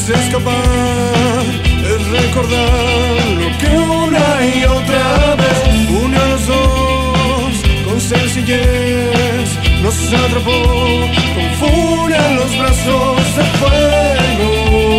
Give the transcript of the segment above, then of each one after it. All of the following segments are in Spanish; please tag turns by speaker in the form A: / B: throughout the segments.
A: escapar, es recordar lo que una y otra vez unió a los dos con sencillez, nos atrapó con furia en los brazos de fuego.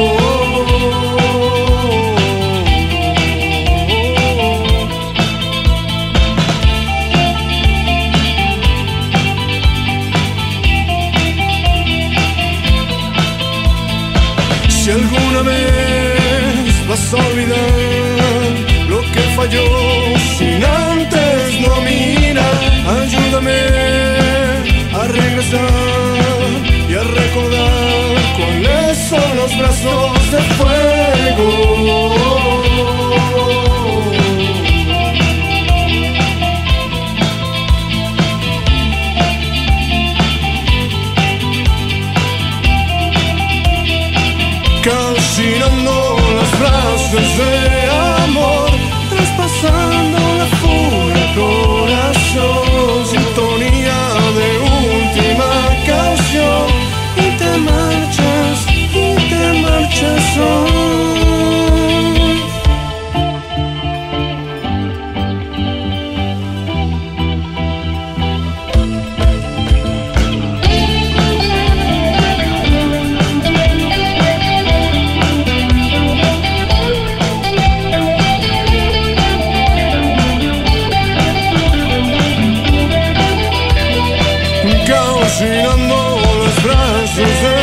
A: Si alguna vez vas a olvidar lo que falló sin antes no mirar, ayúdame a regresar y a recordar cuáles son los brazos de fuego. Calcinando los brazos de amor, traspasando la furia corazón, sintonía de última canción, y te marchas hoy. Calcinando los brazos de